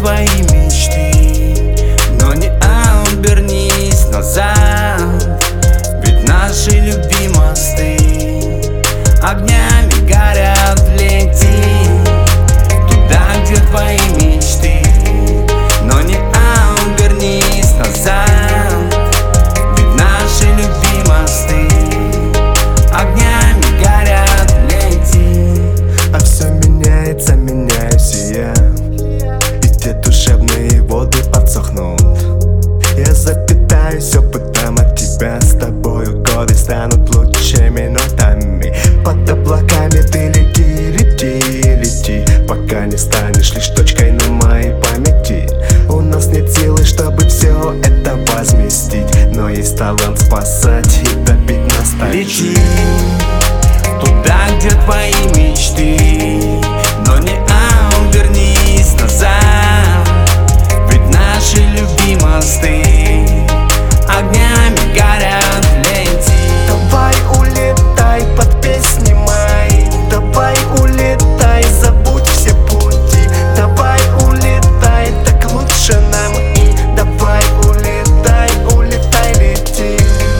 твои мечты, но не обернись назад, ведь наши любимые мосты огнями горят. Лети туда, где твои мечты, но не обернись назад, ведь наши любимые мосты огнями горят. Лети. А все меняется, меняюсь и я, и те душевные воды подсохнут. Я запитаюсь опытом от тебя, с тобою годы станут лучшими минутами. Под облаками ты лети, лети, лети, пока не станешь лишь точкой на моей памяти. У нас нет силы, чтобы все это возместить, но есть талант спасать и топить ностальгию. Лети туда, где твои мечты, но не обернись назад, ведь наши любимые мосты огнями горят. Лети. Давай улетай под песни мои, давай улетай, забудь все пути. Давай улетай, так лучше нам и давай улетай, улетай, лети.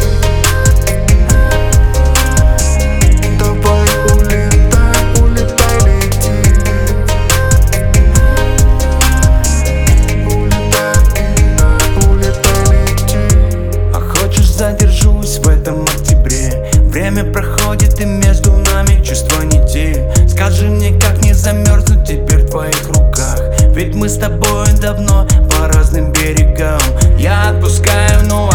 Давай улетай, улетай, лети. Улетай, лети. А хочешь, задержусь в этом октябре? Время проходит и между нами чувства не те. Скажи мне, как не замерзнуть теперь в твоих руках, ведь мы с тобой давно по разным берегам. Я отпускаю, но